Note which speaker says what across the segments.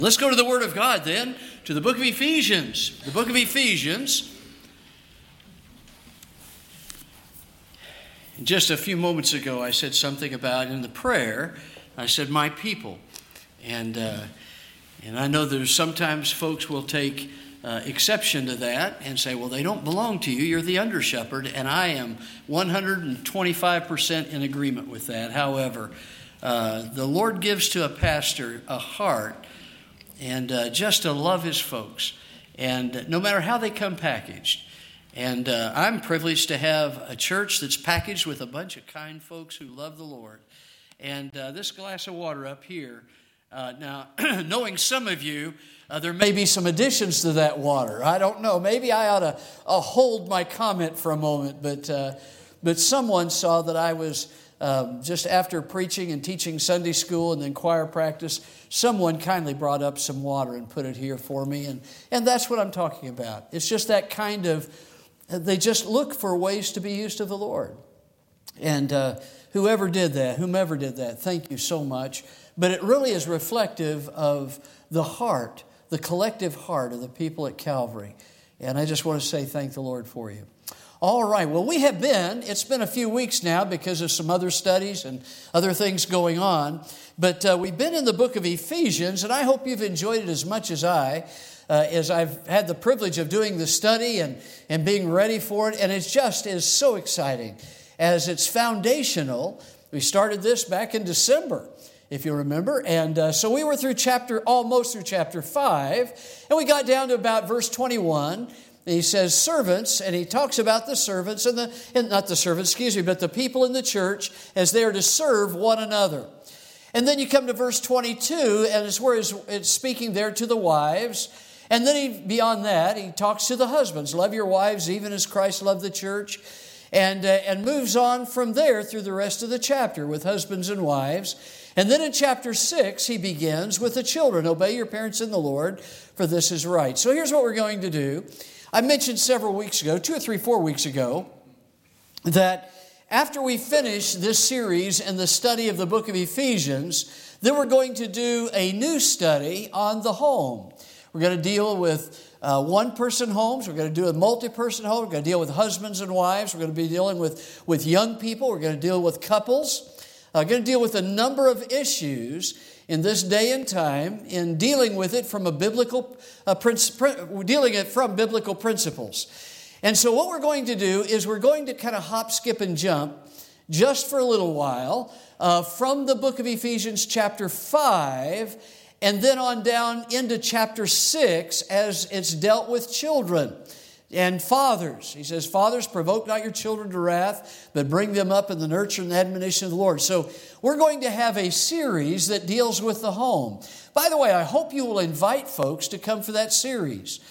Speaker 1: Let's go to the Word of God then, to the book of Ephesians. The book of Ephesians. Just a few moments ago, I said something about in the prayer, I said, my people. And I know there's sometimes folks will take exception to that and say, well, they don't belong to you. You're the under shepherd. And I am 125% in agreement with that. However, the Lord gives to a pastor a heart and just to love his folks, and no matter how they come packaged. And I'm privileged to have a church that's packaged with a bunch of kind folks who love the Lord. And this glass of water up here, now, knowing some of you, there may be some additions to that water. I don't know. Maybe I ought to hold my comment for a moment, but someone saw that I was just after preaching and teaching Sunday school and then choir practice, someone kindly brought up some water and put it here for me. And that's what I'm talking about. It's just that kind of, they just look for ways to be used of the Lord. And whomever did that, thank you so much. But it really is reflective of the heart, the collective heart of the people at Calvary. And I just want to say thank the Lord for you. All right, well, it's been a few weeks now because of some other studies and other things going on, but we've been in the book of Ephesians, and I hope you've enjoyed it as much as I've had the privilege of doing the study and being ready for it, and it just is so exciting as it's foundational. We started this back in December, if you remember, and so we were almost through chapter 5, and we got down to about verse 21. He says servants, and he talks about the servants but the people in the church as they are to serve one another. And then you come to verse 22, and it's where it's speaking there to the wives. And then beyond that, he talks to the husbands. Love your wives even as Christ loved the church. And moves on from there through the rest of the chapter with husbands and wives. And then in chapter 6, he begins with the children. Obey your parents in the Lord, for this is right. So here's what we're going to do. I mentioned several weeks ago, 4 weeks ago, that after we finish this series and the study of the book of Ephesians, then we're going to do a new study on the home. We're going to deal with one-person homes. We're going to do a multi-person home. We're going to deal with husbands and wives. We're going to be dealing with young people. We're going to deal with couples. We're going to deal with a number of issues in this day and time in dealing with it from biblical principles. And so what we're going to do is we're going to kind of hop, skip, and jump just for a little while from the book of Ephesians chapter 5 and then on down into chapter 6 as it's dealt with children and fathers. He says, fathers, provoke not your children to wrath, but bring them up in the nurture and the admonition of the Lord. So we're going to have a series that deals with the home. By the way, I hope you will invite folks to come for that series.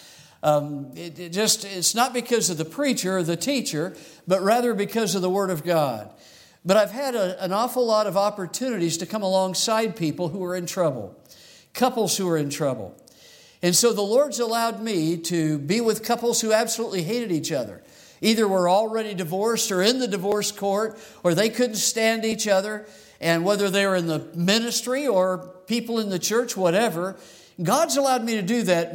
Speaker 1: It's not because of the preacher or the teacher, but rather because of the Word of God. But I've had an awful lot of opportunities to come alongside people who are in trouble, couples who are in trouble. And so the Lord's allowed me to be with couples who absolutely hated each other. Either were already divorced or in the divorce court, or they couldn't stand each other. And whether they were in the ministry or people in the church, whatever, God's allowed me to do that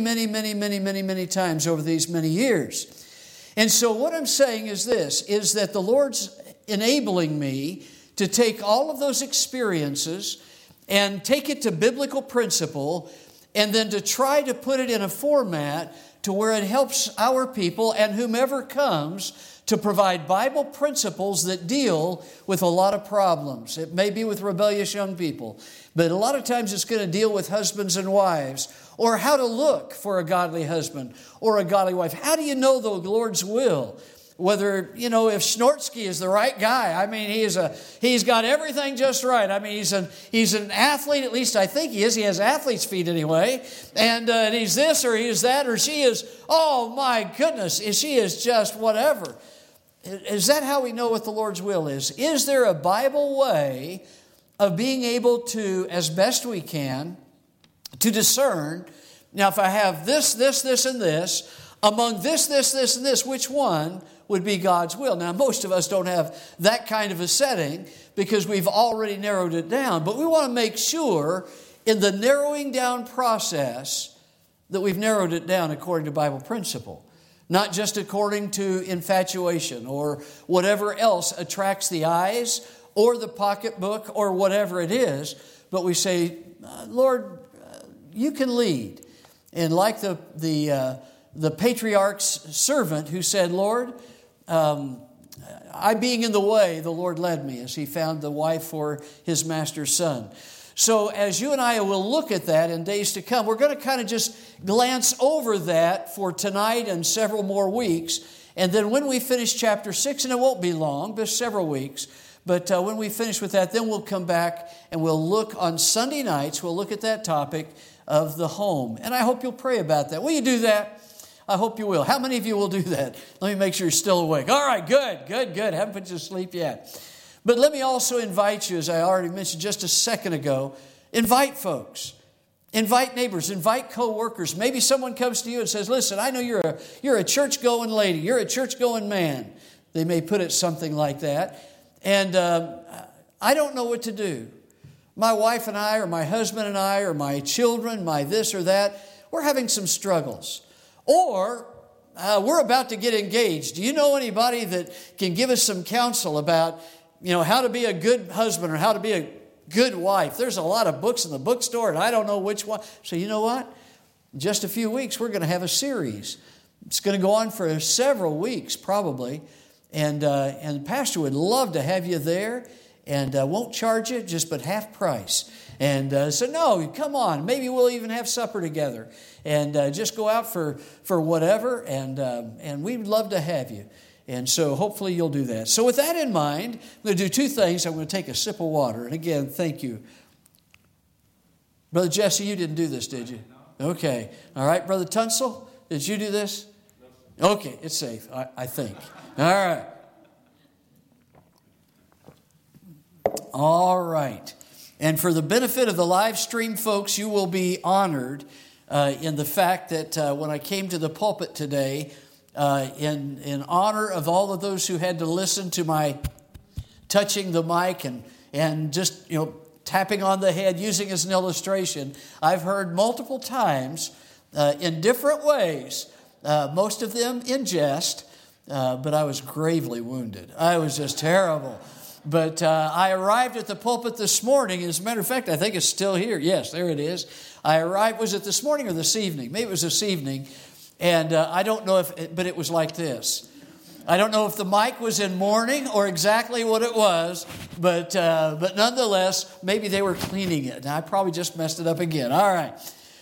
Speaker 1: many times over these many years. And so what I'm saying is this, is that the Lord's enabling me to take all of those experiences and take it to biblical principle, and then to try to put it in a format to where it helps our people and whomever comes to provide Bible principles that deal with a lot of problems. It may be with rebellious young people, but a lot of times it's going to deal with husbands and wives, or how to look for a godly husband or a godly wife. How do you know the Lord's will? Whether, if Schnortsky is the right guy. I mean, he's got everything just right. I mean, he's an athlete, at least I think he is. He has athlete's feet anyway. And he's this or he is that, or she is, oh my goodness, she is just whatever. Is that how we know what the Lord's will is? Is there a Bible way of being able to, as best we can, to discern, now if I have this, and this, among this, and this, which one would be God's will? Now, most of us don't have that kind of a setting because we've already narrowed it down. But we want to make sure in the narrowing down process that we've narrowed it down according to Bible principle. Not just according to infatuation or whatever else attracts the eyes or the pocketbook or whatever it is, but we say, Lord, you can lead. And like the patriarch's servant who said, Lord, I being in the way, the Lord led me as he found the wife for his master's son. So as you and I will look at that in days to come, we're going to kind of just glance over that for tonight and several more weeks. And then when we finish chapter 6, and it won't be long, but several weeks, but when we finish with that, then we'll come back and we'll look on Sunday nights, we'll look at that topic of the home. And I hope you'll pray about that. Will you do that? I hope you will. How many of you will do that? Let me make sure you're still awake. All right, good. Haven't put you to sleep yet. But let me also invite you, as I already mentioned just a second ago, invite folks. Invite neighbors, invite co-workers. Maybe someone comes to you and says, listen, I know you're a church-going lady, you're a church-going man. They may put it something like that. And I don't know what to do. My wife and I, or my husband and I, or my children, my this or that, we're having some struggles. Or we're about to get engaged. Do you know anybody that can give us some counsel about, how to be a good husband or how to be a good wife? There's a lot of books in the bookstore, and I don't know which one. So you know what? In just a few weeks, we're going to have a series. It's going to go on for several weeks, probably. And the pastor would love to have you there, and won't charge you, but half price. And so no, come on. Maybe we'll even have supper together, and just go out for whatever. And we'd love to have you. And so hopefully you'll do that. So with that in mind, I'm going to do two things. I'm going to take a sip of water. And again, thank you. Brother Jesse, you didn't do this, did you? Okay. All right. Brother Tunsil, did you do this? Okay. It's safe, I think. All right. All right. And for the benefit of the live stream folks, you will be honored in the fact that when I came to the pulpit today, in honor of all of those who had to listen to my touching the mic and just tapping on the head, using as an illustration, I've heard multiple times in different ways, most of them in jest, but I was gravely wounded. I was just terrible. But I arrived at the pulpit this morning. As a matter of fact, I think it's still here. Yes, there it is. I arrived, was it this morning or this evening? Maybe it was this evening. And I don't know but it was like this. I don't know if the mic was in mourning or exactly what it was, but nonetheless, maybe they were cleaning it. And I probably just messed it up again. All right.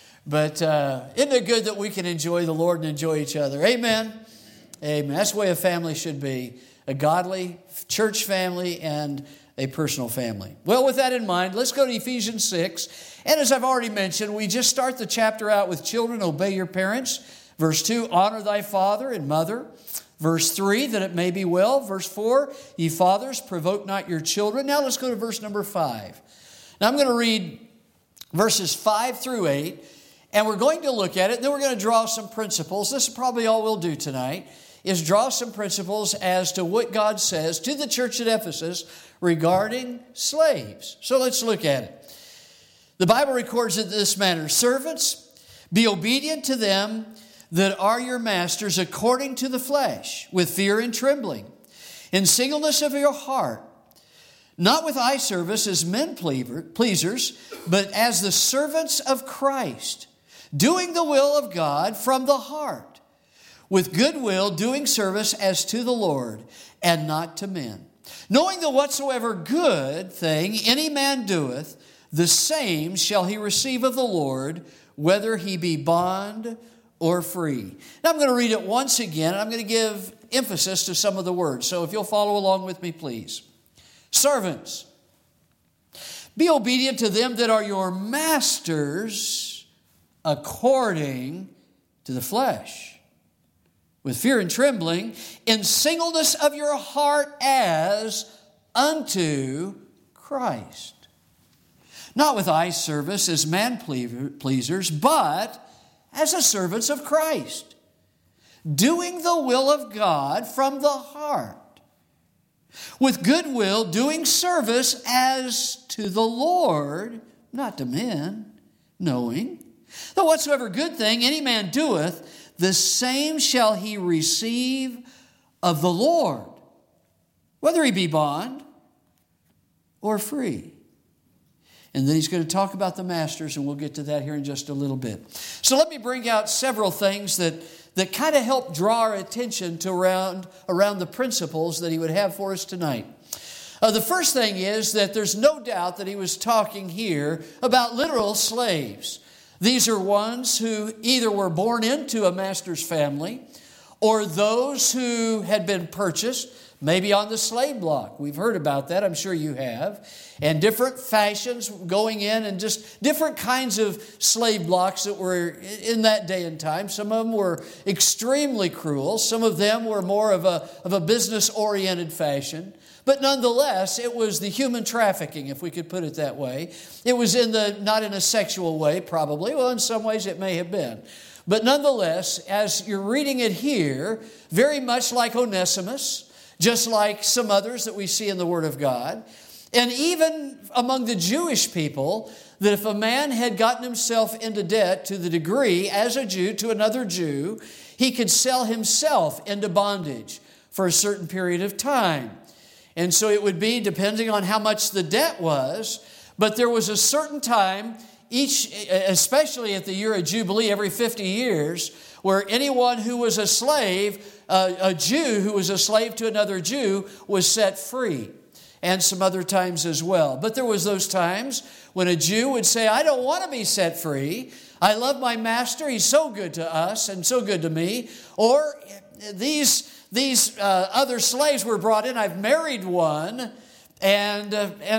Speaker 1: But isn't it good that we can enjoy the Lord and enjoy each other? Amen. Amen. That's the way a family should be. A godly church family and a personal family. Well, with that in mind, let's go to Ephesians 6. And as I've already mentioned, we just start the chapter out with children, obey your parents. Verse 2, honor thy father and mother. Verse 3, that it may be well. Verse 4, ye fathers, provoke not your children. Now let's go to verse number 5. Now I'm going to read verses 5 through 8, and we're going to look at it, and then we're going to draw some principles. This is probably all we'll do tonight, is draw some principles as to what God says to the church at Ephesus regarding slaves. So let's look at it. The Bible records it in this manner. Servants, be obedient to them that are your masters according to the flesh, with fear and trembling, in singleness of your heart, not with eye service as men pleasers, but as the servants of Christ, doing the will of God from the heart, with good will, doing service as to the Lord and not to men, knowing that whatsoever good thing any man doeth, the same shall he receive of the Lord, whether he be bond or free. Now I'm going to read it once again, and I'm going to give emphasis to some of the words. So if you'll follow along with me, please. Servants, be obedient to them that are your masters according to the flesh, with fear and trembling, in singleness of your heart as unto Christ. Not with eye service as man pleasers, but as the servants of Christ, doing the will of God from the heart, with good will, doing service as to the Lord not to men, knowing that whatsoever good thing any man doeth, the same shall he receive of the Lord, whether he be bond or free. And then he's going to talk about the masters, and we'll get to that here in just a little bit. So let me bring out several things that kind of help draw our attention to around the principles that he would have for us tonight. The first thing is that there's no doubt that he was talking here about literal slaves. These are ones who either were born into a master's family or those who had been purchased, maybe on the slave block. We've heard about that, I'm sure you have. And different fashions going in and just different kinds of slave blocks that were in that day and time. Some of them were extremely cruel. Some of them were more of a business-oriented fashion. But nonetheless, it was the human trafficking, if we could put it that way. It was not in a sexual way, probably. Well, in some ways it may have been. But nonetheless, as you're reading it here, very much like Onesimus, just like some others that we see in the Word of God, and even among the Jewish people, that if a man had gotten himself into debt to the degree, as a Jew to another Jew, he could sell himself into bondage for a certain period of time. And so it would be depending on how much the debt was, but there was a certain time, especially at the year of Jubilee, every 50 years, where anyone who was a slave, a Jew who was a slave to another Jew, was set free. And some other times as well. But there was those times when a Jew would say, I don't want to be set free. I love my master. He's so good to us and so good to me. Or these other slaves were brought in. I've married one, and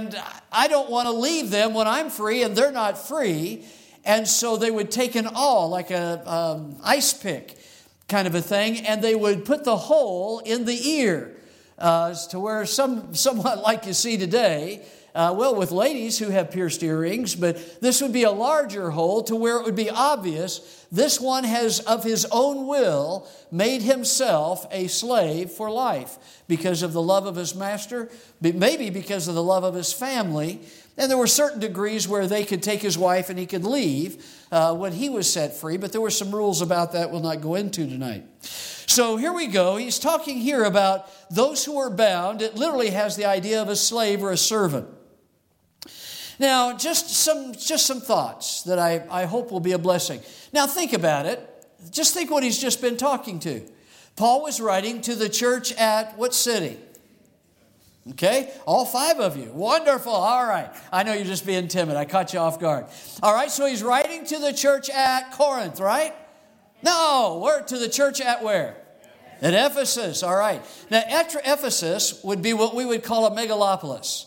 Speaker 1: I don't want to leave them when I'm free, and they're not free. And so they would take an awl, like a ice pick kind of a thing, and they would put the hole in the ear to where somewhat like you see today, with ladies who have pierced earrings, but this would be a larger hole to where it would be obvious this one has, of his own will, made himself a slave for life because of the love of his master, maybe because of the love of his family. And there were certain degrees where they could take his wife and he could leave when he was set free, but there were some rules about that we'll not go into tonight. So here we go. He's talking here about those who are bound. It literally has the idea of a slave or a servant. Now, just some thoughts that I hope will be a blessing. Now, think about it. Just think what he's just been talking to. Paul was writing to the church at what city? Okay, all 5 of you. Wonderful. All right. I know you're just being timid. I caught you off guard. All right, so he's writing to the church at Corinth, right? No, we're to the church at where? At Ephesus. All right. Now, Ephesus would be what we would call a megalopolis.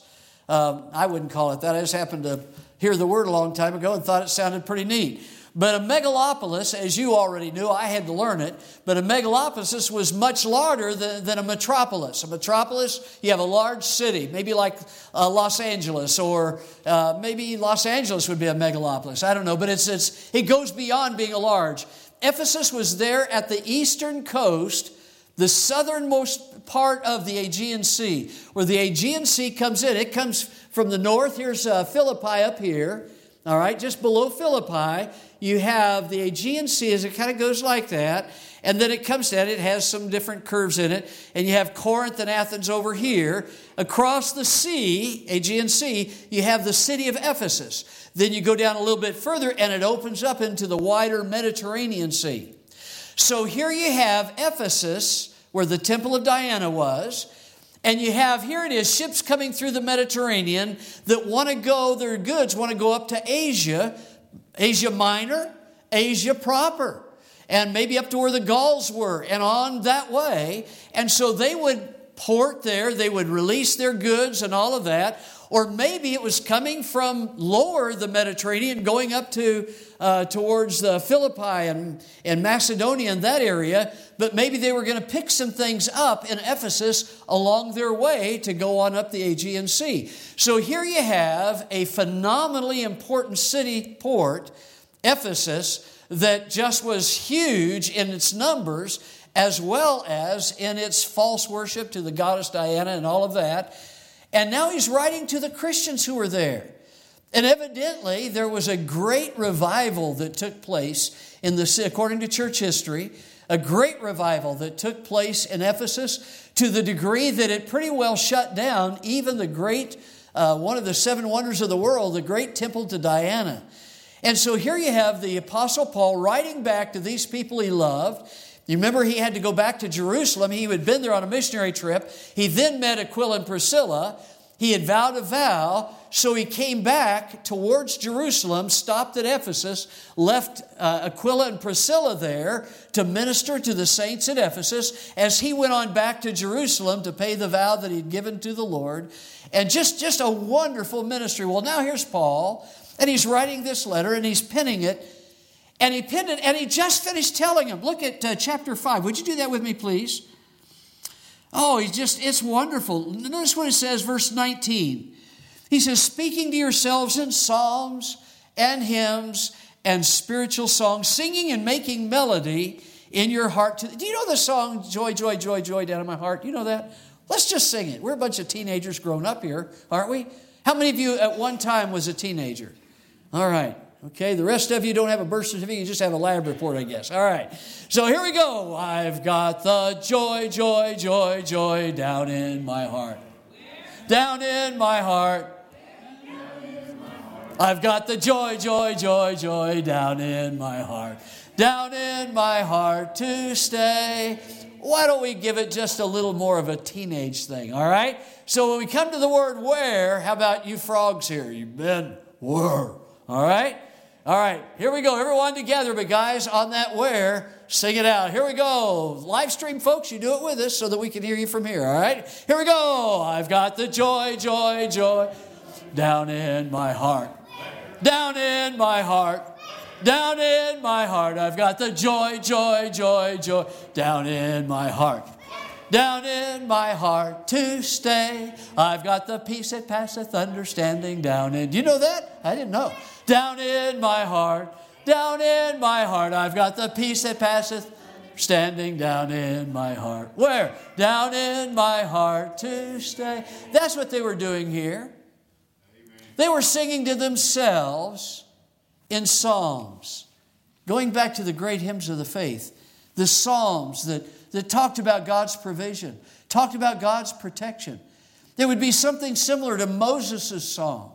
Speaker 1: I wouldn't call it that. I just happened to hear the word a long time ago and thought it sounded pretty neat. But a megalopolis, as you already knew, I had to learn it, but a megalopolis was much larger than a metropolis. A metropolis, you have a large city, maybe like Los Angeles, or maybe Los Angeles would be a megalopolis. I don't know, but it goes beyond being a large. Ephesus was there at the eastern coast, the southernmost part of the Aegean Sea, where the Aegean Sea comes in. It comes from the north. Here's Philippi up here. All right, just below Philippi, you have the Aegean Sea as it kind of goes like that. And then it comes down, it has some different curves in it. And you have Corinth and Athens over here. Across the sea, Aegean Sea, you have the city of Ephesus. Then you go down a little bit further and it opens up into the wider Mediterranean Sea. So here you have Ephesus, where the Temple of Diana was. And you have, here it is, ships coming through the Mediterranean that want to go, their goods want to go up to Asia, Asia Minor, Asia proper, and maybe up to where the Gauls were and on that way. And so they would port there, they would release their goods and all of that. Or maybe it was coming from lower the Mediterranean, going up to towards Philippi and Macedonia and that area. But maybe they were going to pick some things up in Ephesus along their way to go on up the Aegean Sea. So here you have a phenomenally important city port, Ephesus, that just was huge in its numbers as well as in its false worship to the goddess Diana and all of that. And now he's writing to the Christians who were there. And evidently, there was a great revival that took place in the city, according to church history, a great revival that took place in Ephesus to the degree that it pretty well shut down even the great, one of the seven wonders of the world, the great temple to Diana. And so here you have the Apostle Paul writing back to these people he loved. You remember he had to go back to Jerusalem. He had been there on a missionary trip. He then met Aquila and Priscilla. He had vowed a vow, so he came back towards Jerusalem, stopped at Ephesus, left Aquila and Priscilla there to minister to the saints at Ephesus as he went on back to Jerusalem to pay the vow that he'd given to the Lord. And just a wonderful ministry. Well, now here's Paul, and he's writing this letter, and he's penning it. And he penned it, and he just finished telling him. Look at chapter 5. Would you do that with me, please? Oh, it's wonderful. Notice what it says, verse 19. He says, speaking to yourselves in psalms and hymns and spiritual songs, singing and making melody in your heart. Do you know the song, Joy, Joy, Joy, Joy, down in my heart? You know that? Let's just sing it. We're a bunch of teenagers grown up here, aren't we? How many of you at one time was a teenager? All right. Okay, the rest of you don't have a birth certificate, you just have a lab report, I guess. All right, so here we go. I've got the joy, joy, joy, joy down in my heart. Down in my heart. I've got the joy, joy, joy, joy down in my heart. Down in my heart to stay. Why don't we give it just a little more of a teenage thing, all right? So when we come to the word where, how about you frogs here? You've been where, all right? All right, here we go. Everyone together, but guys, on that where, sing it out. Here we go. Live stream folks, you do it with us so that we can hear you from here, all right? Here we go. I've got the joy, joy, joy down in my heart. Down in my heart. Down in my heart. I've got the joy, joy, joy, joy down in my heart. Down in my heart to stay. I've got the peace that passeth understanding down in. Do you know that? I didn't know. Down in my heart. Down in my heart. I've got the peace that passeth standing down in my heart. Where? Down in my heart to stay. That's what they were doing here. They were singing to themselves in psalms. Going back to the great hymns of the faith. The psalms that talked about God's provision, talked about God's protection. There would be something similar to Moses' song.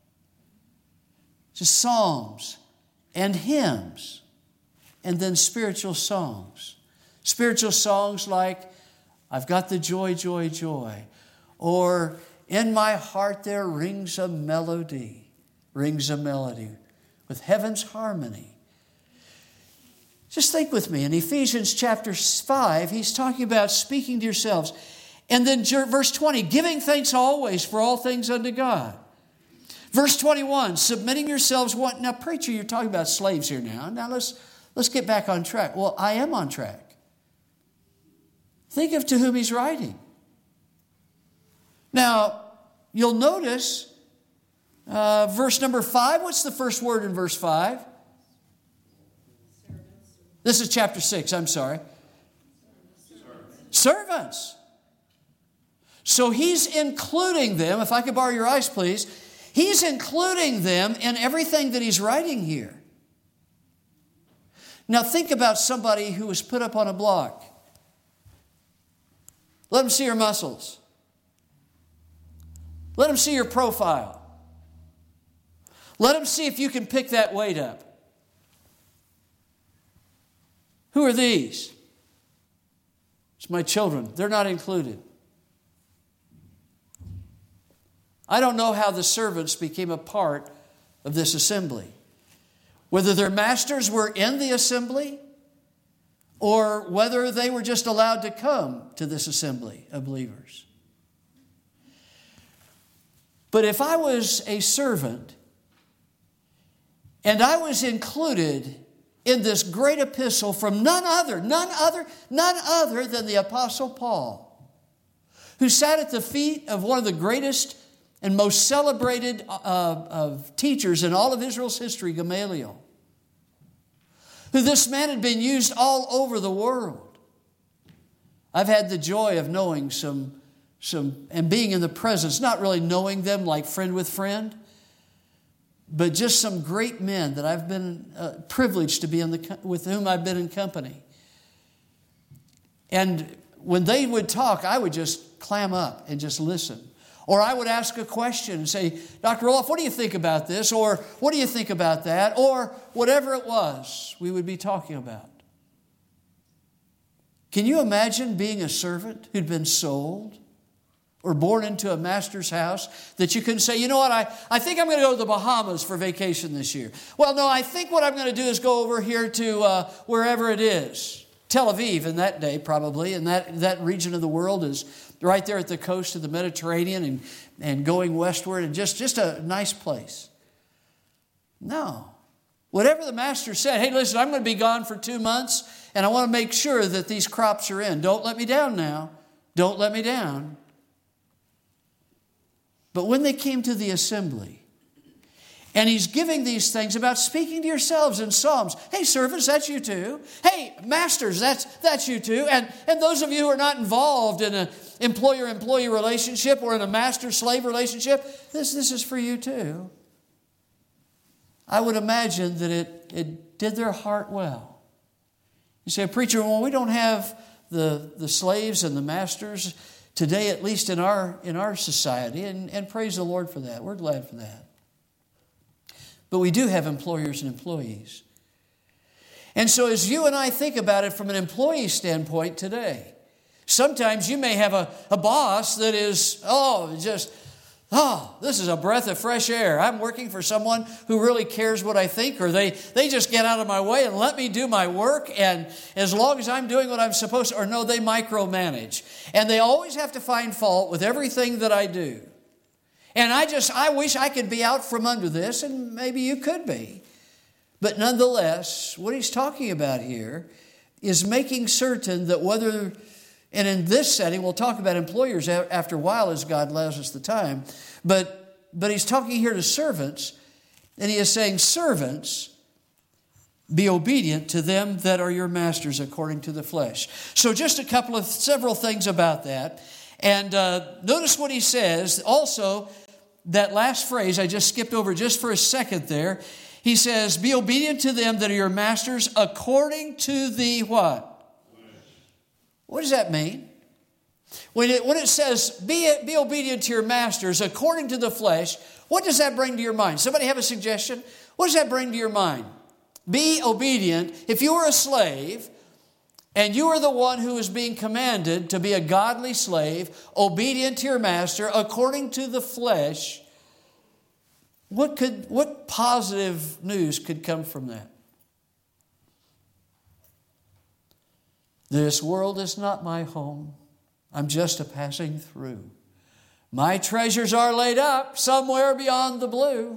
Speaker 1: Just psalms and hymns, and then spiritual songs. Spiritual songs like, I've got the joy, joy, joy. Or, in my heart there rings a melody with heaven's harmony. Just think with me. In Ephesians chapter 5, he's talking about speaking to yourselves. And then verse 20, giving thanks always for all things unto God. Verse 21, submitting yourselves. Now, preacher, you're talking about slaves here now. Now, let's get back on track. Well, I am on track. Think of to whom he's writing. Now, you'll notice verse number 5. What's the first word in verse 5? This is chapter 6, I'm sorry. Servants. So he's including them, if I could borrow your eyes, please. He's including them in everything that he's writing here. Now think about somebody who was put up on a block. Let them see your muscles. Let them see your profile. Let them see if you can pick that weight up. Who are these? It's my children. They're not included. I don't know how the servants became a part of this assembly. Whether their masters were in the assembly or whether they were just allowed to come to this assembly of believers. But if I was a servant and I was included in this great epistle from none other than the Apostle Paul, who sat at the feet of one of the greatest and most celebrated of teachers in all of Israel's history, Gamaliel, who this man had been used all over the world. I've had the joy of knowing some and being in the presence, not really knowing them like friend with friend, but just some great men that I've been privileged to be with whom I've been in company. And when they would talk, I would just clam up and just listen. Or I would ask a question and say, Dr. Roloff, what do you think about this? Or what do you think about that? Or whatever it was we would be talking about. Can you imagine being a servant who'd been sold or born into a master's house that you can say, you know what, I think I'm going to go to the Bahamas for vacation this year. Well, no, I think what I'm going to do is go over here to wherever it is. Tel Aviv in that day probably, and that region of the world is right there at the coast of the Mediterranean and going westward, and just a nice place. No. Whatever the master said, hey, listen, I'm going to be gone for 2 months, and I want to make sure that these crops are in. Don't let me down now. Don't let me down. But when they came to the assembly, and he's giving these things about speaking to yourselves in Psalms. Hey, servants, that's you too. Hey, masters, that's you too. And those of you who are not involved in an employer-employee relationship or in a master-slave relationship, this is for you too. I would imagine that it did their heart well. You say, preacher, well, we don't have the slaves and the masters today, at least in our society, and praise the Lord for that. We're glad for that. But we do have employers and employees. And so as you and I think about it from an employee standpoint today, sometimes you may have a boss that is, this is a breath of fresh air. I'm working for someone who really cares what I think, or they just get out of my way and let me do my work, and as long as I'm doing what I'm supposed to, or no, they micromanage. And they always have to find fault with everything that I do. And I wish I could be out from under this, and maybe you could be. But nonetheless, what he's talking about here is making certain that whether, and in this setting, we'll talk about employers after a while as God allows us the time, but he's talking here to servants, and he is saying, servants, be obedient to them that are your masters according to the flesh. So just several things about that. And notice what he says. Also, that last phrase I just skipped over just for a second there. He says, be obedient to them that are your masters according to the what? What does that mean? When it says, be obedient to your masters according to the flesh, what does that bring to your mind? Somebody have a suggestion? What does that bring to your mind? Be obedient. If you were a slave, and you are the one who is being commanded to be a godly slave, obedient to your master, according to the flesh, what positive news could come from that? This world is not my home. I'm just a passing through. My treasures are laid up somewhere beyond the blue.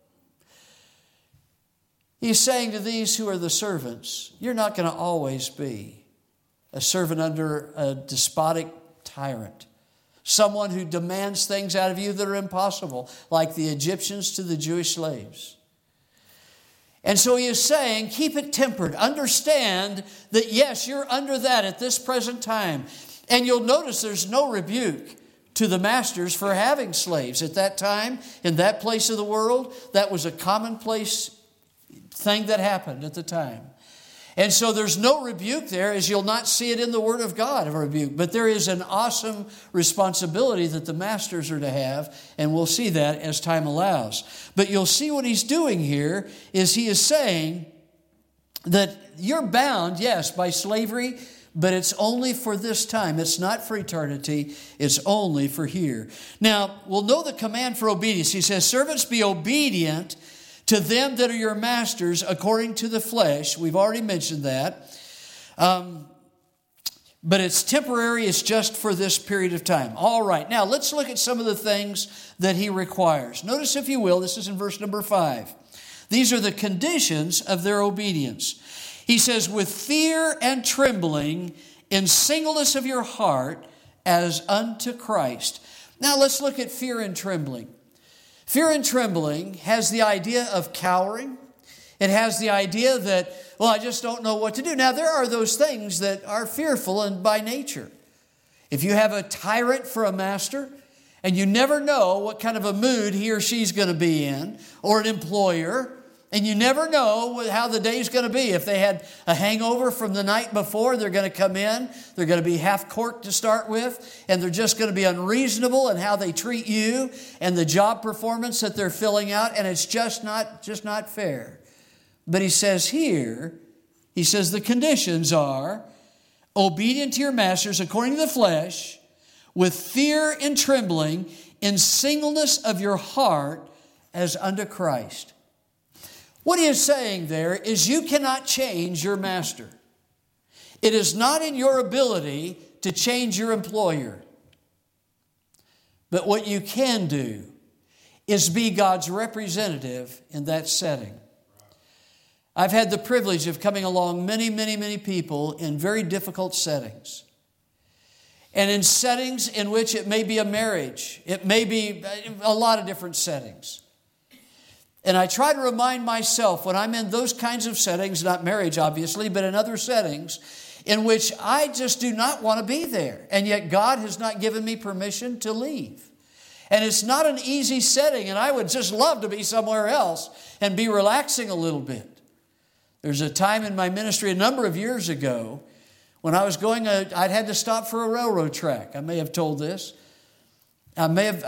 Speaker 1: He's saying to these who are the servants, you're not going to always be a servant under a despotic tyrant. Someone who demands things out of you that are impossible, like the Egyptians to the Jewish slaves. And so he is saying, keep it tempered. Understand that, yes, you're under that at this present time. And you'll notice there's no rebuke to the masters for having slaves. At that time, in that place of the world, that was a commonplace thing that happened at the time. And so there's no rebuke there, as you'll not see it in the Word of God of a rebuke. But there is an awesome responsibility that the masters are to have, and we'll see that as time allows. But you'll see what he's doing here is he is saying that you're bound, yes, by slavery, but it's only for this time. It's not for eternity. It's only for here. Now, we'll know the command for obedience. He says, servants, be obedient to them that are your masters according to the flesh. We've already mentioned that. But it's temporary. It's just for this period of time. All right. Now, let's look at some of the things that he requires. Notice, if you will, this is in verse number 5. These are the conditions of their obedience. He says, with fear and trembling, in singleness of your heart, as unto Christ. Now, let's look at fear and trembling. Fear and trembling has the idea of cowering. It has the idea that, well, I just don't know what to do. Now, there are those things that are fearful and by nature. If you have a tyrant for a master, And you never know what kind of a mood he or she's going to be in, or an employer. And you never know how the day's going to be. If they had a hangover from the night before, they're going to come in. They're going to be half-court to start with. And they're just going to be unreasonable in how they treat you and the job performance that they're filling out. And it's just not fair. But he says here, he says the conditions are obedient to your masters according to the flesh, with fear and trembling, in singleness of your heart as unto Christ. What he is saying there is you cannot change your master. It is not in your ability to change your employer. But what you can do is be God's representative in that setting. I've had the privilege of coming along many people in very difficult settings. And in settings in which it may be a marriage, it may be a lot of different settings. And I try to remind myself when I'm in those kinds of settings, not marriage obviously, but in other settings, in which I just do not want to be there. And yet God has not given me permission to leave. And it's not an easy setting, and I would just love to be somewhere else and be relaxing a little bit. There's a time in my ministry a number of years ago when I was going, I'd had to stop for a railroad track. I may have told this. I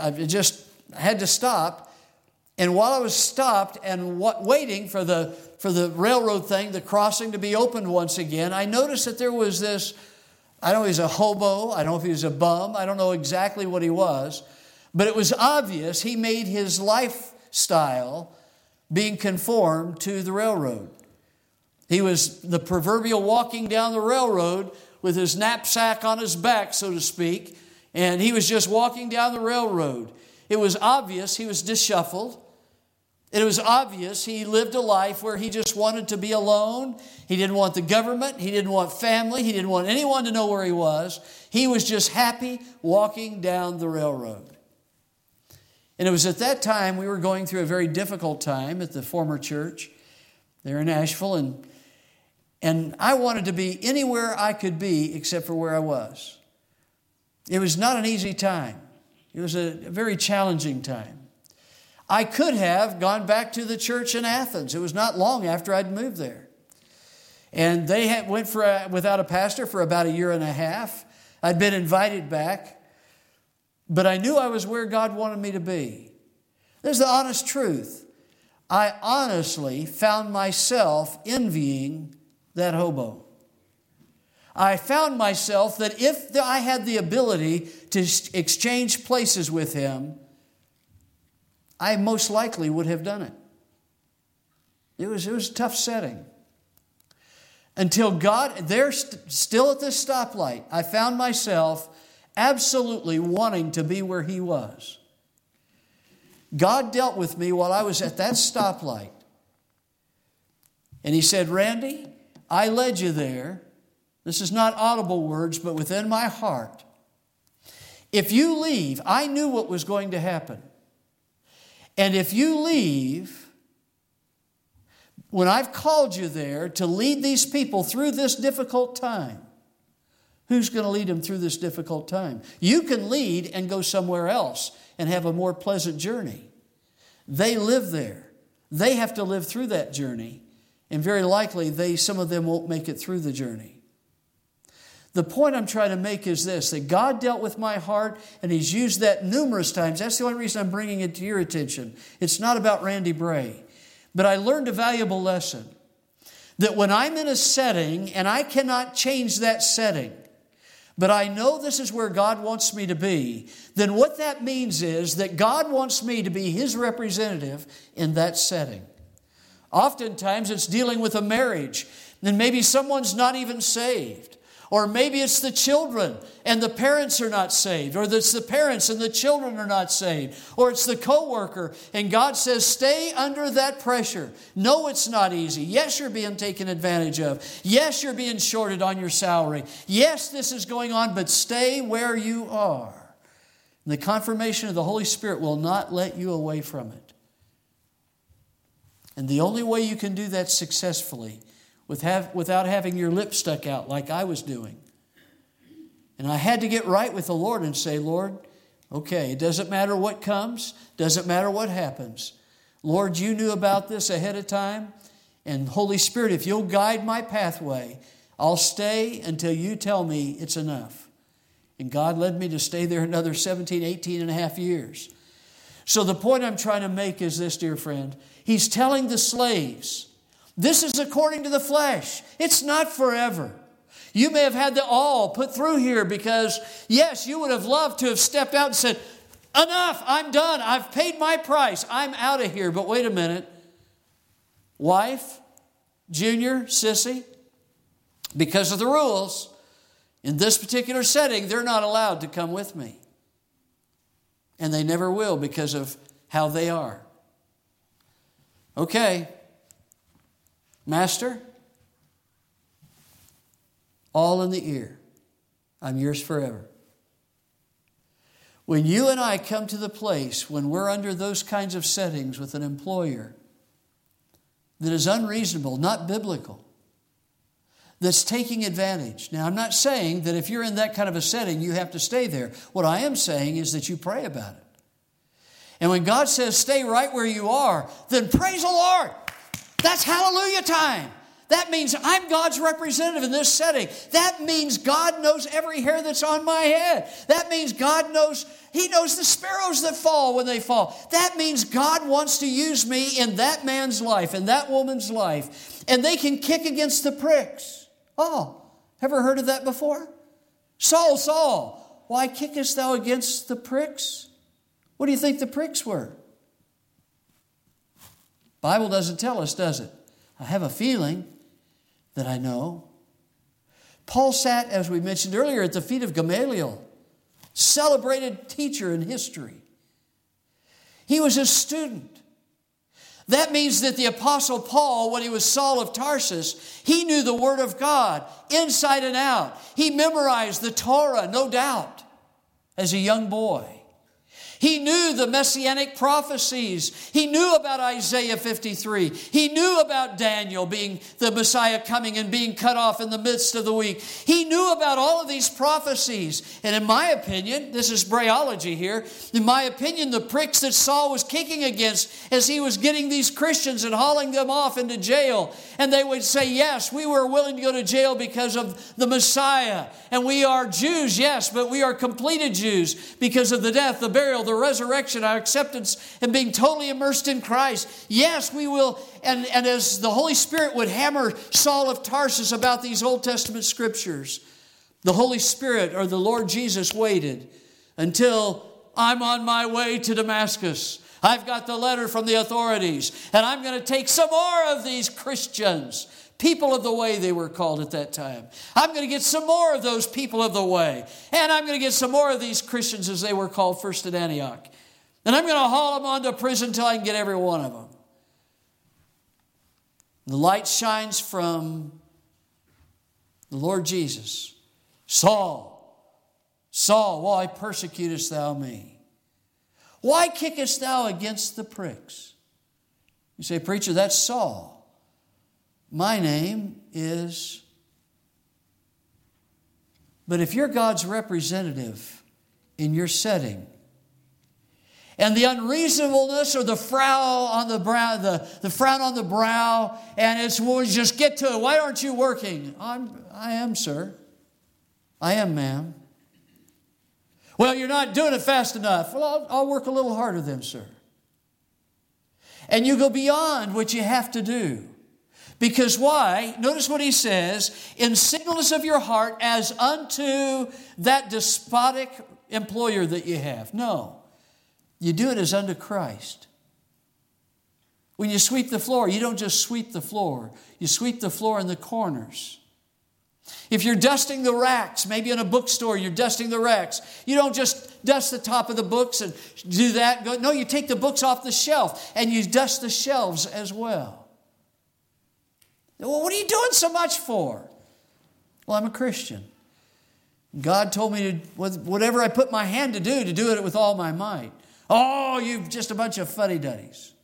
Speaker 1: had to stop. And while I was stopped and waiting for the railroad thing, the crossing to be opened once again, I noticed that there was this, I don't know if he was a hobo, I don't know if he was a bum, I don't know exactly what he was, but it was obvious he made his lifestyle being conformed to the railroad. He was the proverbial walking down the railroad with his knapsack on his back, so to speak, and he was just walking down the railroad. It was obvious he was disshuffled. It was obvious he lived a life where he just wanted to be alone. He didn't want the government. He didn't want family. He didn't want anyone to know where he was. He was just happy walking down the railroad. And it was at that time we were going through a very difficult time at the former church there in Asheville, and I wanted to be anywhere I could be except for where I was. It was not an easy time. It was a very challenging time. I could have gone back to the church in Athens. It was not long after I'd moved there. And they went without a pastor for about a year and a half. I'd been invited back. But I knew I was where God wanted me to be. This is the honest truth. I honestly found myself envying that hobo. I found myself that if I had the ability to exchange places with him, I most likely would have done it. It was a tough setting. Until God, there still at this stoplight, I found myself absolutely wanting to be where he was. God dealt with me while I was at that stoplight. And he said, Randy, I led you there. This is not audible words, but within my heart. If you leave, I knew what was going to happen. And if you leave, when I've called you there to lead these people through this difficult time, who's going to lead them through this difficult time? You can lead and go somewhere else and have a more pleasant journey. They live there. They have to live through that journey. And very likely, some of them won't make it through the journey. The point I'm trying to make is this, that God dealt with my heart, and he's used that numerous times. That's the only reason I'm bringing it to your attention. It's not about Randy Bray. But I learned a valuable lesson, that when I'm in a setting, and I cannot change that setting, but I know this is where God wants me to be, then what that means is that God wants me to be his representative in that setting. Oftentimes it's dealing with a marriage, and maybe someone's not even saved. Or maybe it's the children and the parents are not saved. Or it's the parents and the children are not saved. Or it's the coworker and God says, stay under that pressure. No, it's not easy. Yes, you're being taken advantage of. Yes, you're being shorted on your salary. Yes, this is going on, but stay where you are. And the confirmation of the Holy Spirit will not let you away from it. And the only way you can do that successfully without having your lip stuck out like I was doing. And I had to get right with the Lord and say, Lord, Okay, it doesn't matter what comes, doesn't matter what happens. Lord, you knew about this ahead of time. And Holy Spirit, if you'll guide my pathway, I'll stay until you tell me it's enough. And God led me to stay there another 17, 18 and a half years. So the point I'm trying to make is this, dear friend. He's telling the slaves, this is according to the flesh. It's not forever. You may have had the all put through here because, yes, you would have loved to have stepped out and said, enough, I'm done. I've paid my price. I'm out of here. But wait a minute. Wife, Junior, Sissy, because of the rules, in this particular setting, they're not allowed to come with me. And they never will because of how they are. Okay, Master, all in the ear. I'm yours forever. When you and I come to the place when we're under those kinds of settings with an employer that is unreasonable, not biblical, that's taking advantage. Now, I'm not saying that if you're in that kind of a setting, you have to stay there. What I am saying is that you pray about it. And when God says stay right where you are, then praise the Lord. That's hallelujah time. That means I'm God's representative in this setting. That means God knows every hair that's on my head. That means God knows, He knows the sparrows that fall when they fall. That means God wants to use me in that man's life, in that woman's life. And they can kick against the pricks. Oh, ever heard of that before? Saul, Saul, why kickest thou against the pricks? What do you think the pricks were? Bible doesn't tell us, does it? I have a feeling that I know. Paul sat, as we mentioned earlier, at the feet of Gamaliel, celebrated teacher in history. He was a student. That means that the Apostle Paul, when he was Saul of Tarsus, he knew the Word of God inside and out. He memorized the Torah, no doubt, as a young boy. He knew the messianic prophecies. He knew about Isaiah 53. He knew about Daniel being the Messiah coming and being cut off in the midst of the week. He knew about all of these prophecies. And in my opinion, this is brayology here, in my opinion, the pricks that Saul was kicking against as he was getting these Christians and hauling them off into jail. And they would say, yes, we were willing to go to jail because of the Messiah. And we are Jews, yes, but we are completed Jews because of the death, the burial, the resurrection, our acceptance, and being totally immersed in Christ. Yes, we will. And as the Holy Spirit would hammer Saul of Tarsus about these Old Testament scriptures, the Holy Spirit or the Lord Jesus waited until I'm on my way to Damascus. I've got the letter from the authorities, and I'm going to take some more of these Christians. People of the way they were called at that time. I'm going to get some more of those people of the way. And I'm going to get some more of these Christians as they were called first at Antioch. And I'm going to haul them onto prison until I can get every one of them. The light shines from the Lord Jesus. Saul, Saul, why persecutest thou me? Why kickest thou against the pricks? You say, preacher, that's Saul. My name is... But if you're God's representative in your setting, and the unreasonableness or the frown on the brow, the frown on the brow, and it's, well, just get to it. Why aren't you working? I am, sir. I am, ma'am. Well, you're not doing it fast enough. Well, I'll work a little harder then, sir. And you go beyond what you have to do. Because why? Notice what he says, in singleness of your heart as unto that despotic employer that you have. No, you do it as unto Christ. When you sweep the floor, you don't just sweep the floor. You sweep the floor in the corners. If you're dusting the racks, maybe in a bookstore you're dusting the racks, you don't just dust the top of the books and do that. No, you take the books off the shelf and you dust the shelves as well. Well, what are you doing so much for? Well, I'm a Christian. God told me to, whatever I put my hand to do it with all my might. Oh, you've just a bunch of fuddy-duddies.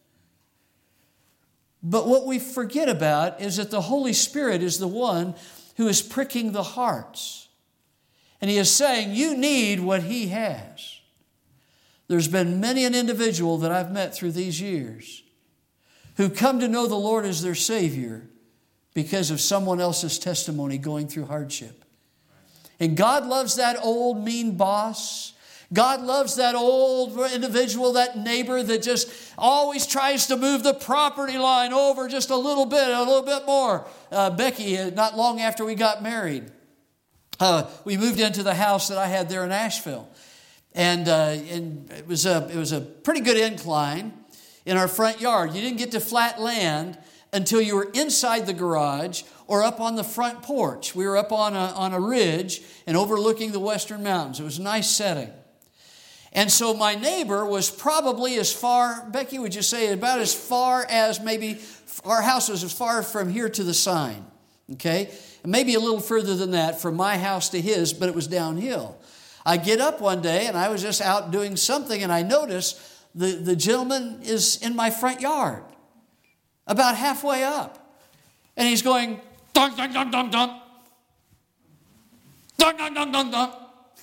Speaker 1: But what we forget about is that the Holy Spirit is the one who is pricking the hearts. And He is saying, you need what He has. There's been many an individual that I've met through these years who come to know the Lord as their Savior because of someone else's testimony going through hardship. And God loves that old mean boss. God loves that old individual, that neighbor that just always tries to move the property line over just a little bit more. Becky, not long after we got married, we moved into the house that I had there in Asheville. And it was a pretty good incline in our front yard. You didn't get to flat land until you were inside the garage or up on the front porch. We were up on a ridge and overlooking the Western Mountains. It was a nice setting. And so my neighbor was probably as far, Becky, would you say about as far as maybe, our house was as far from here to the sign, okay? And maybe a little further than that from my house to his, but it was downhill. I get up one day and I was just out doing something and I noticed the gentleman is in my front yard, about halfway up. And he's going, dunk, dunk, dunk, dunk, dunk. Dunk, dunk, dunk, dunk, dunk.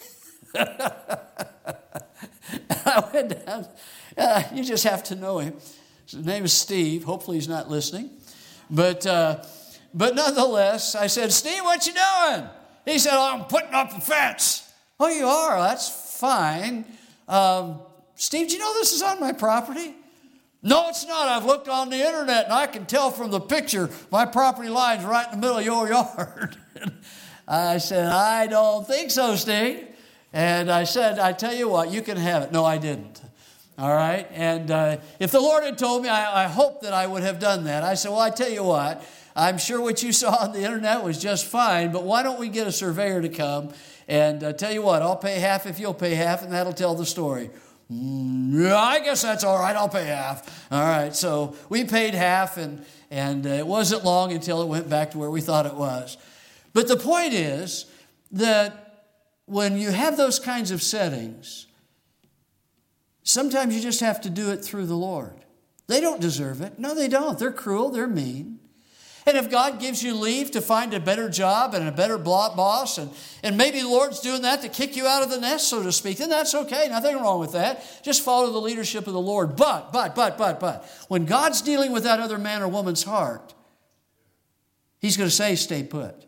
Speaker 1: I went down. You just have to know him. His name is Steve. Hopefully he's not listening. But nonetheless, I said, Steve, what you doing? He said, I'm putting up a fence. Oh, you are? That's fine. Steve, do you know this is on my property? No, it's not. I've looked on the internet and I can tell from the picture my property line's right in the middle of your yard. I said, I don't think so, Steve. And I said, I tell you what, you can have it. No, I didn't. All right? And if the Lord had told me, I hope that I would have done that. I said, well, I tell you what, I'm sure what you saw on the internet was just fine, but why don't we get a surveyor to come and tell you what, I'll pay half if you'll pay half, and that'll tell the story. Yeah, I guess that's all right. I'll pay half. All right, so we paid half, and it wasn't long until it went back to where we thought it was. But the point is that when you have those kinds of settings, sometimes you just have to do it through the Lord. They don't deserve it. No, they don't. They're cruel. They're mean. And if God gives you leave to find a better job and a better boss, and maybe the Lord's doing that to kick you out of the nest, so to speak, then that's okay. Nothing wrong with that. Just follow the leadership of the Lord. But, when God's dealing with that other man or woman's heart, He's going to say, stay put.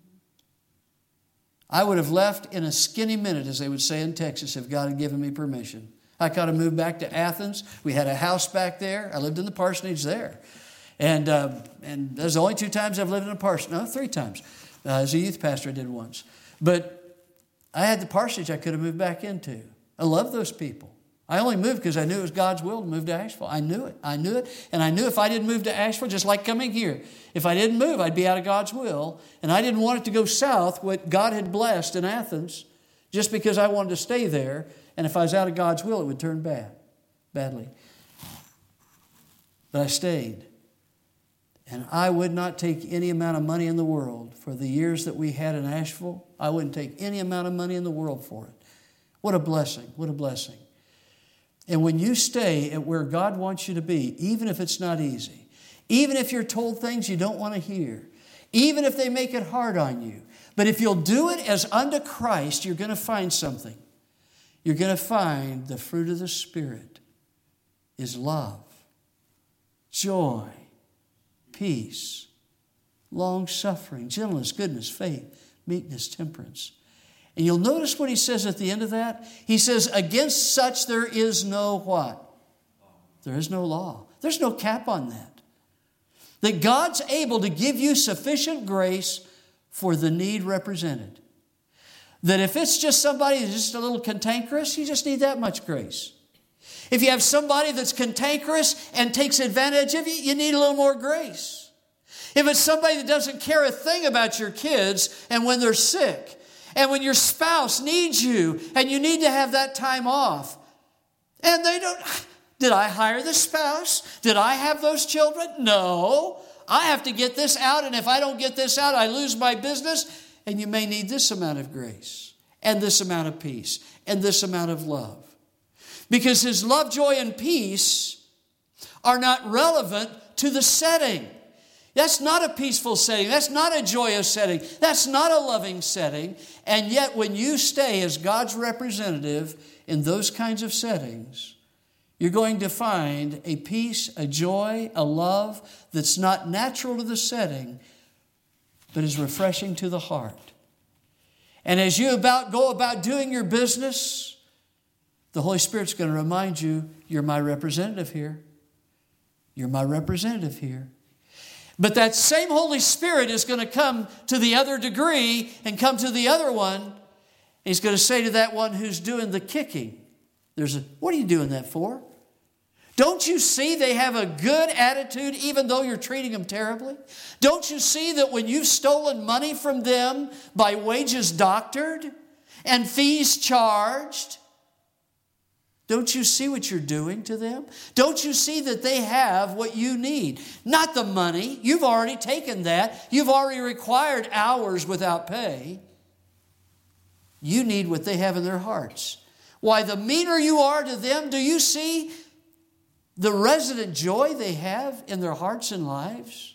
Speaker 1: I would have left in a skinny minute, as they would say in Texas, if God had given me permission. I could have moved back to Athens. We had a house back there. I lived in the parsonage there. And those are the only 2 times I've lived in a parsonage. No, 3 times. As a youth pastor, I did once. But I had the parsonage I could have moved back into. I love those people. I only moved because I knew it was God's will to move to Asheville. I knew it. And I knew if I didn't move to Asheville, just like coming here, if I didn't move, I'd be out of God's will. And I didn't want it to go south, what God had blessed in Athens, just because I wanted to stay there. And if I was out of God's will, it would turn badly. But I stayed. And I would not take any amount of money in the world for the years that we had in Asheville. I wouldn't take any amount of money in the world for it. What a blessing. What a blessing. And when you stay at where God wants you to be, even if it's not easy, even if you're told things you don't want to hear, even if they make it hard on you, but if you'll do it as unto Christ, you're going to find something. You're going to find the fruit of the Spirit is love, joy, peace, long-suffering, gentleness, goodness, faith, meekness, temperance. And you'll notice what he says at the end of that. He says, against such there is no what? There is no law. There's no cap on that. That God's able to give you sufficient grace for the need represented. That if it's just somebody that's just a little cantankerous, you just need that much grace. If you have somebody that's cantankerous and takes advantage of you, you need a little more grace. If it's somebody that doesn't care a thing about your kids and when they're sick, and when your spouse needs you and you need to have that time off, and they don't, did I hire the spouse? Did I have those children? No. I have to get this out, and if I don't get this out, I lose my business. And you may need this amount of grace, and this amount of peace, and this amount of love. Because His love, joy, and peace are not relevant to the setting. That's not a peaceful setting. That's not a joyous setting. That's not a loving setting. And yet when you stay as God's representative in those kinds of settings, you're going to find a peace, a joy, a love that's not natural to the setting, but is refreshing to the heart. And as you go about doing your business, the Holy Spirit's going to remind you, you're my representative here. You're my representative here. But that same Holy Spirit is going to come to the other degree and come to the other one. He's going to say to that one who's doing the kicking, what are you doing that for? Don't you see they have a good attitude even though you're treating them terribly? Don't you see that when you've stolen money from them by wages doctored and fees charged, don't you see what you're doing to them? Don't you see that they have what you need? Not the money. You've already taken that. You've already required hours without pay. You need what they have in their hearts. Why, the meaner you are to them, do you see the resident joy they have in their hearts and lives?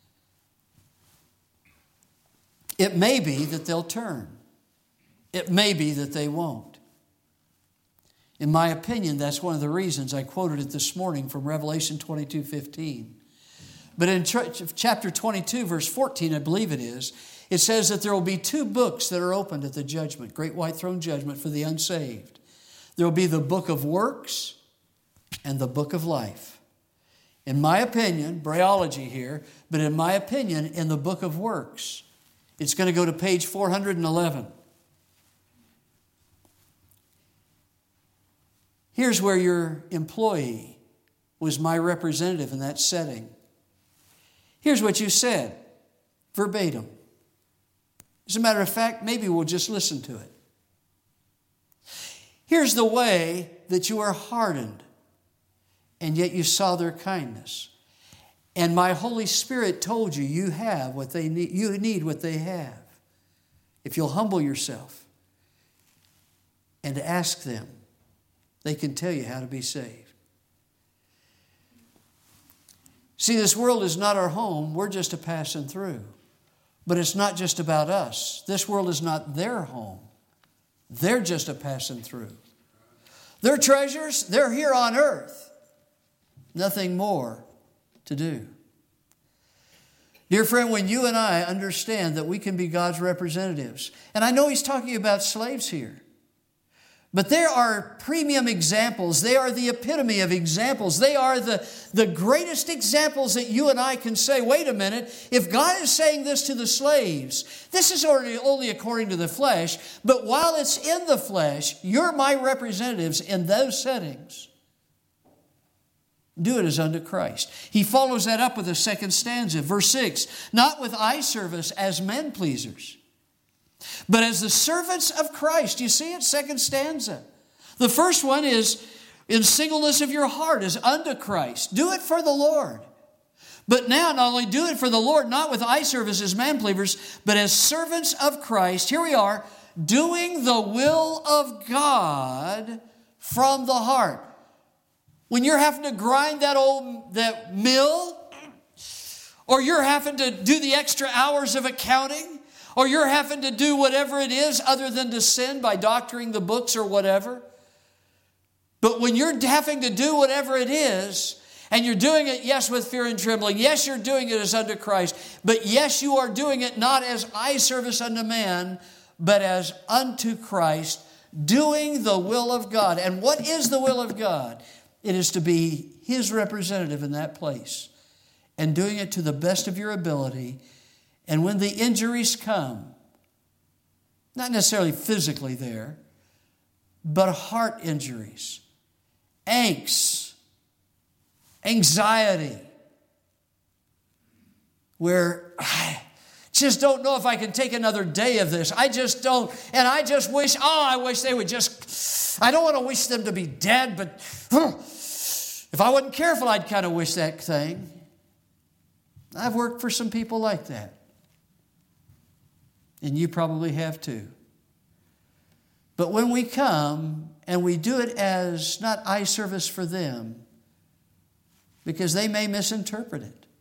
Speaker 1: It may be that they'll turn. It may be that they won't. In my opinion, that's one of the reasons I quoted it this morning from Revelation 22:15. But in chapter 22, verse 14, I believe it is, it says that there will be 2 books that are opened at the judgment, great white throne judgment for the unsaved. There will be the book of works and the book of life. In my opinion, Braiology here, but in my opinion, in the book of works, it's going to go to page 411. Here's where your employee was my representative in that setting. Here's what you said, verbatim. As a matter of fact, maybe we'll just listen to it. Here's the way that you are hardened, and yet you saw their kindness. And my Holy Spirit told you you have what they need. You need what they have. If you'll humble yourself and ask them, they can tell you how to be saved. See, this world is not our home. We're just a passing through. But it's not just about us. This world is not their home. They're just a passing through. Their treasures, they're here on earth. Nothing more to do. Dear friend, when you and I understand that we can be God's representatives, and I know he's talking about slaves here, but there are premium examples. They are the epitome of examples. They are the greatest examples that you and I can say, wait a minute, if God is saying this to the slaves, this is only according to the flesh, but while it's in the flesh, you're my representatives in those settings. Do it as unto Christ. He follows that up with the second stanza, verse 6, not with eye service as men pleasers, but as the servants of Christ. You see it? Second stanza. The first one is in singleness of your heart as unto Christ. Do it for the Lord. But now not only do it for the Lord, not with eye service as man pleasers, but as servants of Christ. Here we are, doing the will of God from the heart. When you're having to grind that mill, or you're having to do the extra hours of accounting, or you're having to do whatever it is other than to sin by doctoring the books or whatever. But when you're having to do whatever it is, and you're doing it, yes, with fear and trembling. Yes, you're doing it as unto Christ. But yes, you are doing it not as eye service unto man, but as unto Christ, doing the will of God. And what is the will of God? It is to be his representative in that place and doing it to the best of your ability. And when the injuries come, not necessarily physically there, but heart injuries, angst, anxiety, where I just don't know if I can take another day of this. I just don't. And I just wish, I wish they would just, I don't want to wish them to be dead, but if I wasn't careful, I'd kind of wish that thing. I've worked for some people like that. And you probably have too. But when we come and we do it as not eye service for them, because they may misinterpret it.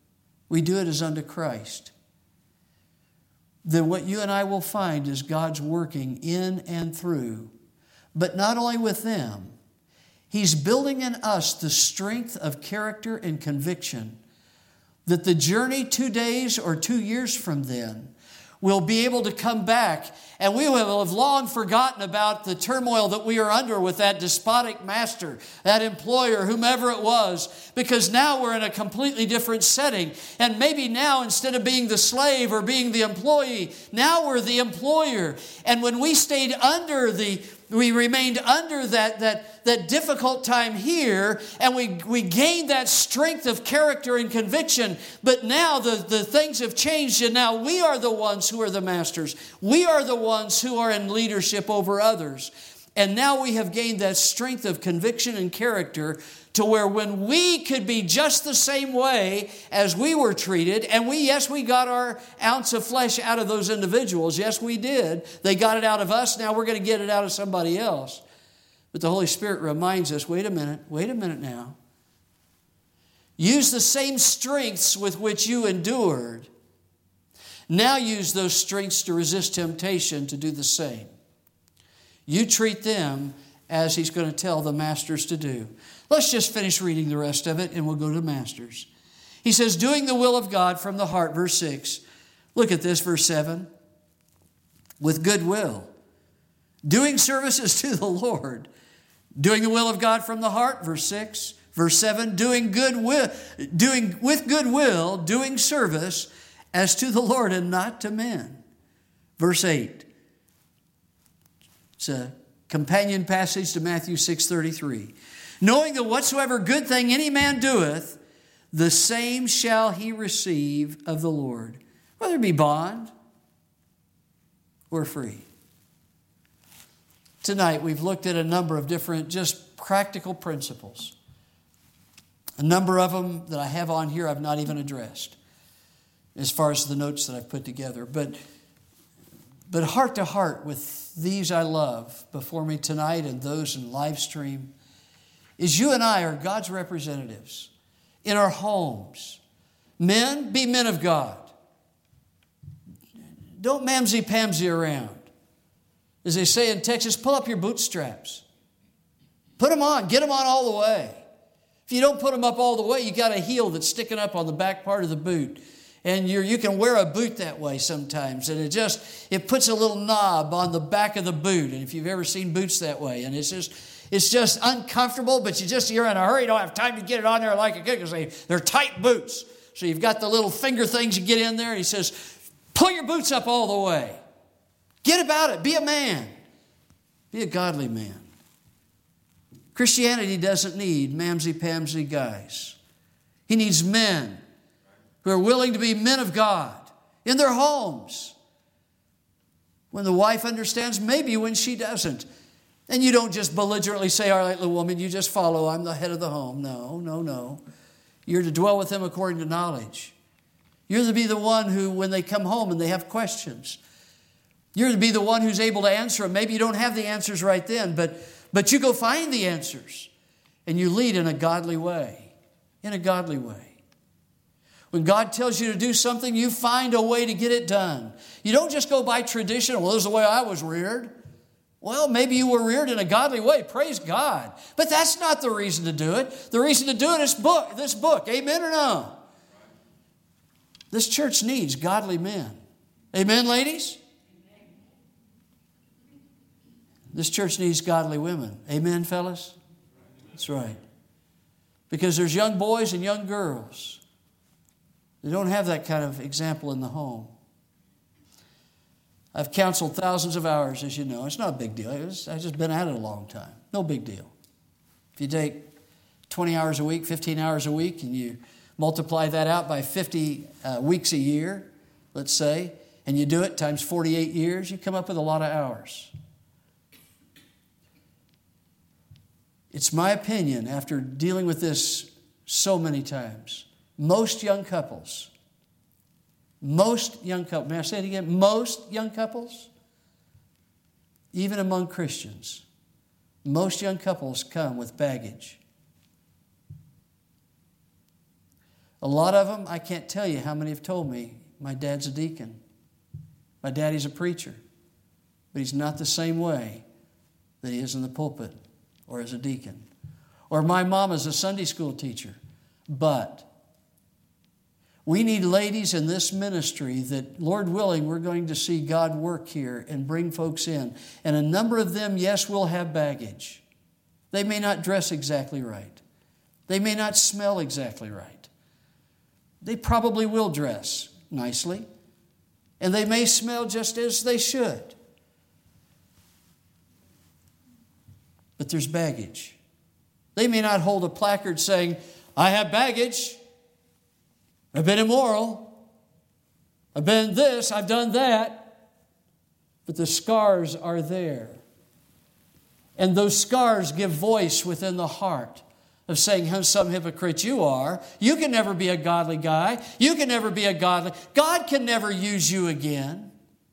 Speaker 1: we do it as unto Christ, then what you and I will find is God's working in and through, but not only with them. He's building in us the strength of character and conviction that the journey 2 days or 2 years from then will be able to come back, and we will have long forgotten about the turmoil that we are under with that despotic master, that employer, whomever it was, because now we're in a completely different setting. And maybe now, instead of being the slave or being the employee, now we're the employer. And when we remained under that difficult time here, and we gained that strength of character and conviction. But now the things have changed, and now we are the ones who are the masters. We are the ones who are in leadership over others. And now we have gained that strength of conviction and character to where when we could be just the same way as we were treated, and we got our ounce of flesh out of those individuals. Yes, we did. They got it out of us. Now we're going to get it out of somebody else. But the Holy Spirit reminds us, wait a minute now. Use the same strengths with which you endured. Now use those strengths to resist temptation to do the same. You treat them as He's going to tell the masters to do. Let's just finish reading the rest of it and we'll go to masters. He says, doing the will of God from the heart, verse 6. Look at this, verse 7. With good will. Doing services to the Lord. Doing the will of God from the heart, verse 6. Verse 7, doing with good will, doing service as to the Lord and not to men. Verse 8. It's a companion passage to Matthew 6:33. Knowing that whatsoever good thing any man doeth, the same shall he receive of the Lord, whether it be bond or free. Tonight we've looked at a number of different just practical principles. A number of them that I have on here I've not even addressed as far as the notes that I've put together. But heart to heart with these I love before me tonight and those in live stream is you and I are God's representatives in our homes. Men, be men of God. Don't mamsy-pamsy around. As they say in Texas, pull up your bootstraps. Put them on. Get them on all the way. If you don't put them up all the way, you got a heel that's sticking up on the back part of the boot. And you can wear a boot that way sometimes. And it puts a little knob on the back of the boot. And if you've ever seen boots that way, and it's just uncomfortable, but you're in a hurry. You don't have time to get it on there like a good because they're tight boots. So you've got the little finger things you get in there. And he says, pull your boots up all the way. Get about it. Be a man. Be a godly man. Christianity doesn't need mamsy-pamsy guys. He needs men who are willing to be men of God in their homes. When the wife understands, maybe when she doesn't. And you don't just belligerently say, all right, little woman, you just follow. I'm the head of the home. No. You're to dwell with them according to knowledge. You're to be the one who, when they come home and they have questions, you're to be the one who's able to answer them. Maybe you don't have the answers right then, but you go find the answers. And you lead in a godly way. In a godly way. When God tells you to do something, you find a way to get it done. You don't just go by tradition. Well, this is the way I was reared. Well, maybe you were reared in a godly way. Praise God. But that's not the reason to do it. The reason to do it is this book. Amen or no? This church needs godly men. Amen, ladies? This church needs godly women. Amen, fellas? That's right. Because there's young boys and young girls. They don't have that kind of example in the home. I've counseled thousands of hours, as you know. It's not a big deal. I've just been at it a long time. No big deal. If you take 20 hours a week, 15 hours a week, and you multiply that out by 50 weeks a year, let's say, and you do it times 48 years, you come up with a lot of hours. It's my opinion, after dealing with this so many times, most young couples, may I say it again? Most young couples, even among Christians, most young couples come with baggage. A lot of them, I can't tell you how many have told me, my dad's a deacon. My daddy's a preacher. But he's not the same way that he is in the pulpit or as a deacon. Or my mom is a Sunday school teacher. But we need ladies in this ministry that, Lord willing, we're going to see God work here and bring folks in. And a number of them, yes, will have baggage. They may not dress exactly right. They may not smell exactly right. They probably will dress nicely. And they may smell just as they should. But there's baggage. They may not hold a placard saying, I have baggage. I've been immoral. I've been this. I've done that. But the scars are there. And those scars give voice within the heart of saying how some hypocrite you are. You can never be a godly guy. You can never be a godly. God can never use you again.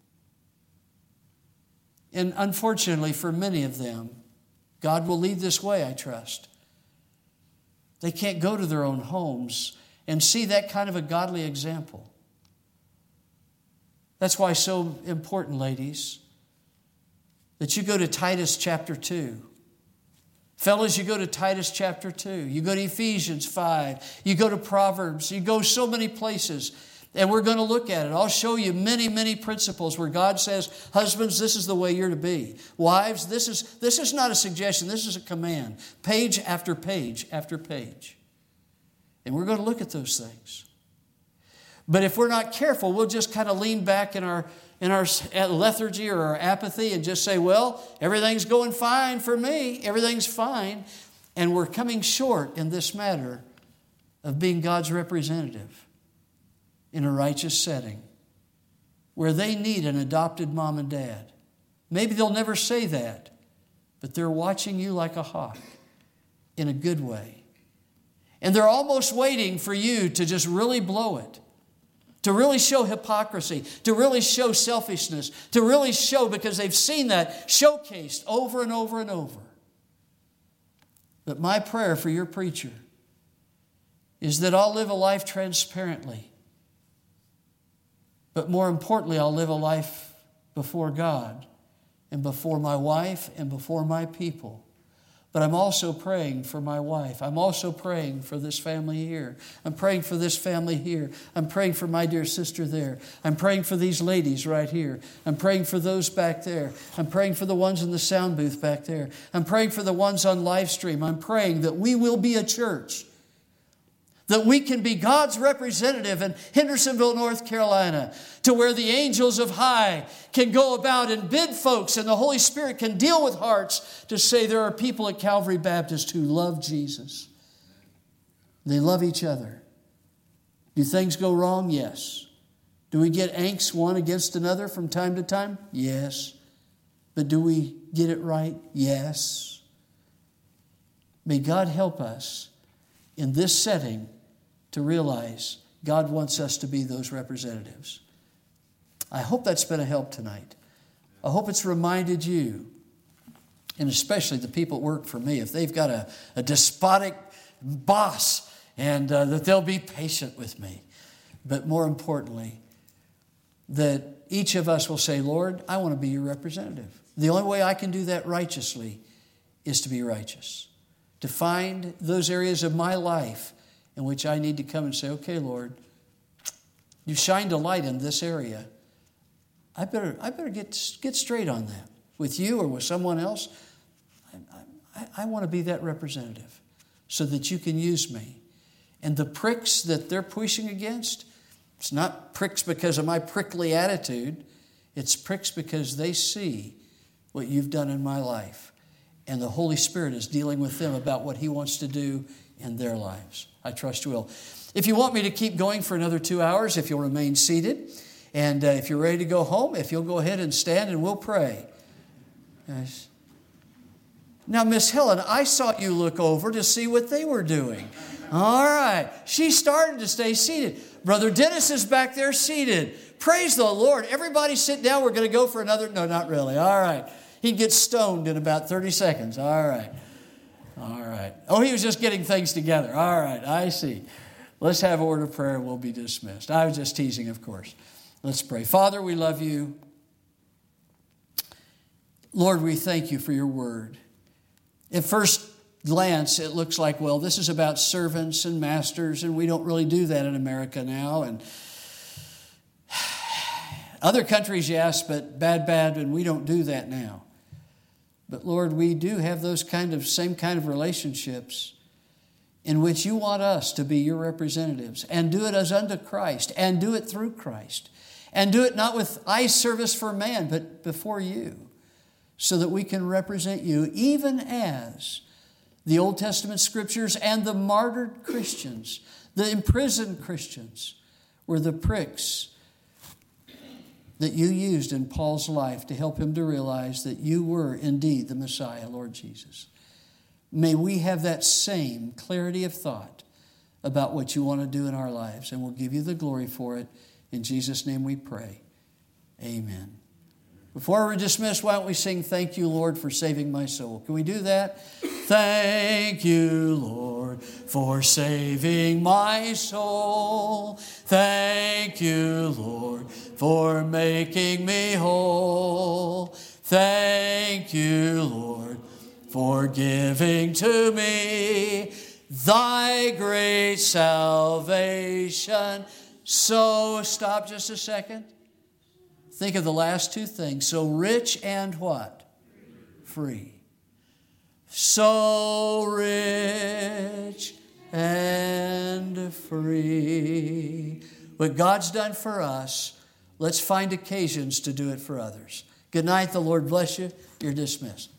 Speaker 1: And unfortunately for many of them, God will lead this way, I trust. They can't go to their own homes and see that kind of a godly example. That's why it's so important, ladies, that you go to Titus chapter 2. Fellas, you go to Titus chapter 2. You go to Ephesians 5. You go to Proverbs. You go so many places. And we're going to look at it. I'll show you many, many principles where God says, husbands, this is the way you're to be. Wives, this is not a suggestion. This is a command. Page after page after page. And we're going to look at those things. But if we're not careful, we'll just kind of lean back in our lethargy or our apathy and just say, well, everything's going fine for me. Everything's fine. And we're coming short in this matter of being God's representative in a righteous setting where they need an adopted mom and dad. Maybe they'll never say that, but they're watching you like a hawk in a good way. And they're almost waiting for you to just really blow it, to really show hypocrisy, to really show selfishness, to really show, because they've seen that showcased over and over and over. But my prayer for your preacher is that I'll live a life transparently. But more importantly, I'll live a life before God and before my wife and before my people. But I'm also praying for my wife. I'm also praying for this family here. I'm praying for this family here. I'm praying for my dear sister there. I'm praying for these ladies right here. I'm praying for those back there. I'm praying for the ones in the sound booth back there. I'm praying for the ones on live stream. I'm praying that we will be a church, that we can be God's representative in Hendersonville, North Carolina, to where the angels of high can go about and bid folks, and the Holy Spirit can deal with hearts to say there are people at Calvary Baptist who love Jesus. They love each other. Do things go wrong? Yes. Do we get angst one against another from time to time? Yes. But do we get it right? Yes. May God help us in this setting to realize God wants us to be those representatives. I hope that's been a help tonight. I hope it's reminded you, and especially the people that work for me, if they've got a despotic boss, and that they'll be patient with me. But more importantly, that each of us will say, Lord, I want to be your representative. The only way I can do that righteously is to be righteous. To find those areas of my life in which I need to come and say, okay, Lord, you shined a light in this area. I better get straight on that with you or with someone else. I want to be that representative so that you can use me. And the pricks that they're pushing against, it's not pricks because of my prickly attitude. It's pricks because they see what you've done in my life. And the Holy Spirit is dealing with them about what He wants to do in their lives. I trust you will. If you want me to keep going for another 2 hours, if you'll remain seated, and if you're ready to go home, if you'll go ahead and stand and we'll pray. Yes. Now, Miss Helen, I saw you look over to see what they were doing. All right. She started to stay seated. Brother Dennis is back there seated. Praise the Lord. Everybody sit down. We're going to go for another. No, not really. All right. He'd get stoned in about 30 seconds. All right. All right. Oh, he was just getting things together. All right. I see. Let's have a word of prayer and we'll be dismissed. I was just teasing, of course. Let's pray. Father, we love you. Lord, we thank you for your word. At first glance, it looks like, well, this is about servants and masters, and we don't really do that in America now. And other countries, yes, but bad, and we don't do that now. But Lord, we do have those same kind of relationships in which you want us to be your representatives and do it as unto Christ and do it through Christ and do it not with eye service for man, but before you, so that we can represent you even as the Old Testament scriptures and the martyred Christians, the imprisoned Christians, were the pricks that you used in Paul's life to help him to realize that you were indeed the Messiah, Lord Jesus. May we have that same clarity of thought about what you want to do in our lives, and we'll give you the glory for it. In Jesus' name we pray. Amen. Before we're dismissed, why don't we sing Thank You, Lord, for Saving My Soul? Can we do that? Thank you, Lord, for saving my soul. Thank you, Lord, for making me whole. Thank you, Lord, for giving to me thy great salvation. So, stop just a second. Think of the last two things. So rich and what? Free. So rich and free. What God's done for us, let's find occasions to do it for others. Good night. The Lord bless you. You're dismissed.